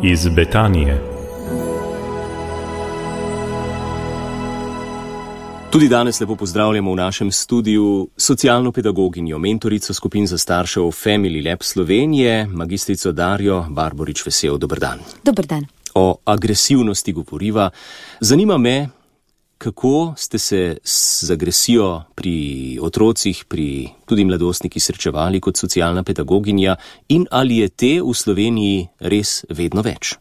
Iz Betanije. Tudi danes lepo pozdravljamo v našem studiu socialno pedagoginjo, mentorico skupin za staršev Family Lab Slovenije, magistrico Darjo Barborič-Vesel. Dober dan. Dober dan. O agresivnosti govoriva. Zanima me, kako ste se z agresijo pri otrocih, pri tudi mladostnikih srečevali kot socialna pedagoginja in ali je te v Sloveniji res vedno več?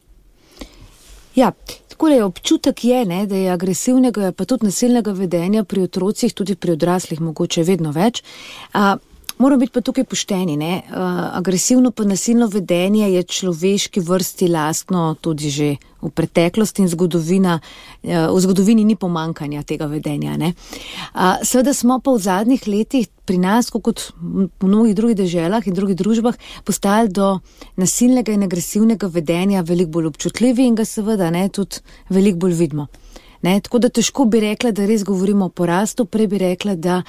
Ja, tako je občutek da je agresivnega, pa tudi nasilnega vedenja pri otrocih, tudi pri odraslih mogoče vedno več. Moramo biti pa tukaj pošteni, agresivno pa nasilno vedenje je človeški vrsti lastno tudi že v preteklosti in v zgodovini ni pomankanja tega vedenja, Seveda smo pa v zadnjih letih pri nas, kot v mnogih drugih deželah in drugih družbah, postali do nasilnega in agresivnega vedenja veliko bolj občutljivi in ga seveda tudi veliko bolj vidimo. Tako da težko bi rekla, da res govorimo o porastu, prej bi rekla, da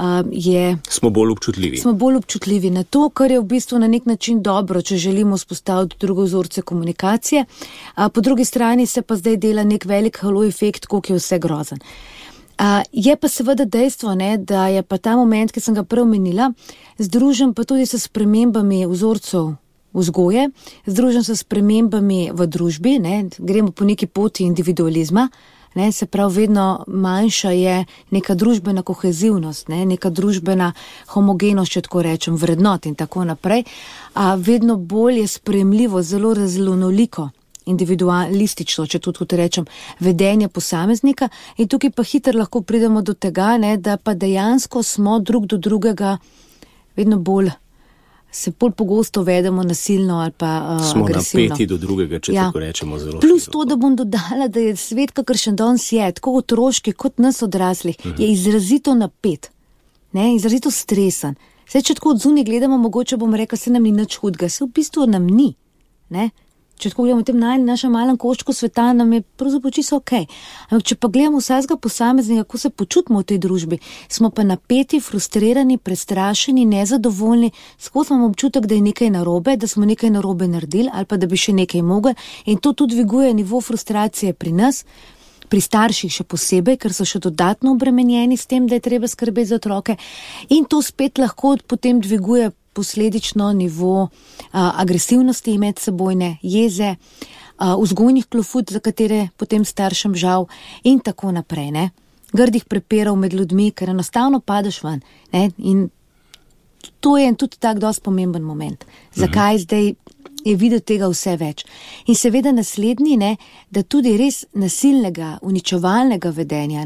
Smo bolj občutljivi. Smo bolj občutljivi na to, kar je v bistvu na nek način dobro, če želimo spostaviti druge vzorce komunikacije. Po drugi strani se pa zdaj dela nek velik halo efekt, koliko je vse grozen. Je pa seveda dejstvo, da je pa ta moment, ki sem ga prej omenila, združen pa tudi s spremembami vzorcev vzgoje, združen s spremembami v družbi, gremo po neki poti individualizma. Se pravi, vedno manjša je neka družbena kohezivnost, neka družbena homogenost, če tako rečem, vrednot in tako naprej. Vedno bolj je sprejemljivo, zelo raznoliko, individualistično, če tudi rečem, vedenje posameznika in tukaj pa hitro lahko pridemo do tega, da pa dejansko smo drug do drugega vedno bolj se bolj pogosto vedemo nasilno ali pa smo agresivno. Smo napeti do drugega, če tako rečemo zelo. Plus to, da bom dodala, da je svet, kakršen danes je, tako otroški kot nas odraslih, je izrazito napet, izrazito stresen. Če tako od zunaj gledamo, mogoče bomo rekli, se nam ni nič hudega, se v bistvu nam ni, Če tako gledamo v tem našem malem koščku sveta, nam je pravzaprav čisto okej. Ampak če pa gledamo vsakega posameznika, kako se počutimo v tej družbi, smo pa napeti, frustrirani, prestrašeni, nezadovoljni, skozi imamo občutek, da je nekaj narobe, da smo nekaj narobe naredili ali pa da bi še nekaj mogli in to tudi dviguje nivo frustracije pri nas, pri starših še posebej, ker so še dodatno obremenjeni s tem, da je treba skrbeti za otroke in to spet lahko potem dviguje posledično nivo agresivnosti medsebojne, jeze, vzgojnih klofut, za katere potem staršem žal in tako naprej, Grdih prepirov med ljudmi, ker enostavno padeš ven, in to je tudi tak dosti pomemben moment. Zakaj zdaj je videti tega vse več? In seveda naslednji, da tudi res nasilnega, uničevalnega vedenja,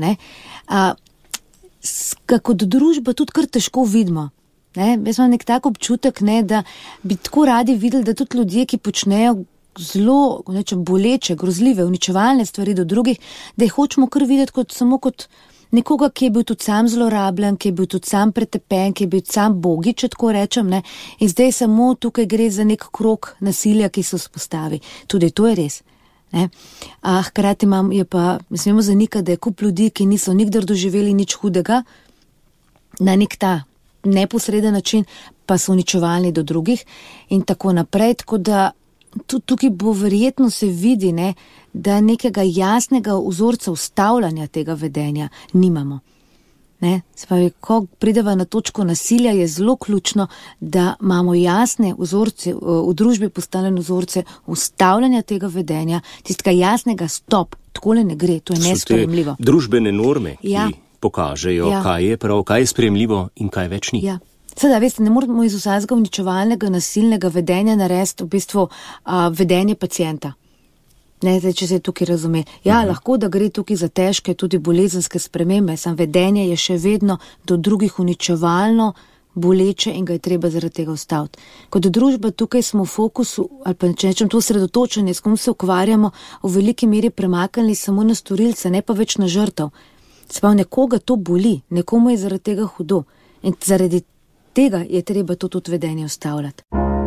kot družba tudi kar težko vidimo. Jaz imam nek tak občutek, da bi tako radi videli, da tudi ljudje, ki počnejo zelo boleče, grozljive, uničevalne stvari do drugih, da jih hočemo kar videti samo kot nekoga, ki je bil tudi sam zlorabljen, ki je bil tudi sam pretepen, ki je bil sam bogi, če tako rečem, in zdaj samo tukaj gre za nek krog nasilja, ki se vzpostavi. Tudi to je res. Hkrati je pa, ne smemo zanikati, da je kup ljudi, ki niso nikdar doživeli nič hudega, na nek ta neposreden način, pa so uničevalni do drugih in tako naprej, tako da tudi tukaj bo verjetno se vidi, da nekega jasnega vzorca ustavljanja tega vedenja nimamo. Se pravi, ko prideva na točko nasilja, je zelo ključno, da imamo jasne vzorce, v družbi postavljene vzorce ustavljanja tega vedenja, tistega jasnega stop, takole ne gre, to je nesprejemljivo. Družbene norme, ki pokažejo, kaj je prav, kaj je sprejemljivo in kaj več ni. Seveda, veste, ne moramo iz vsakega uničevalnega, nasilnega vedenja narediti v bistvu vedenje pacienta. Če se tukaj razume. Lahko, da gre tukaj za težke, tudi bolezenske spremembe, samo vedenje je še vedno do drugih uničevalno, boleče in ga je treba zaradi tega ustaviti. Kot družba tukaj smo v fokusu, ali pa če nečem to sredotočenje, s kom se ukvarjamo, v veliki meri premaknili samo na storilce, ne pa več na žrtev. Se pravi, nekoga to boli, nekomu je zaradi tega hudo in zaradi tega je treba to tudi vedenje ustavljati.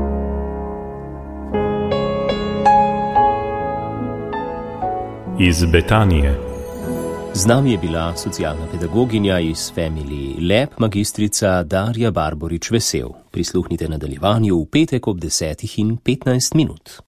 Iz Betanije. Z nami je bila socialna pedagoginja iz Family Lab, magistrica Darja Barborič-Vesel. Prisluhnite nadaljevanju v petek ob 10:15.